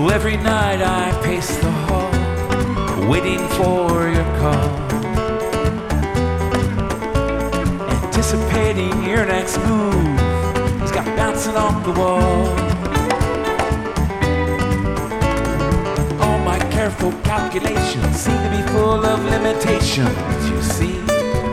Every night I pace the hall, waiting for your call, anticipating your next move. He's got bouncing off the wall. All my careful calculations seem to be full of limitations, you see.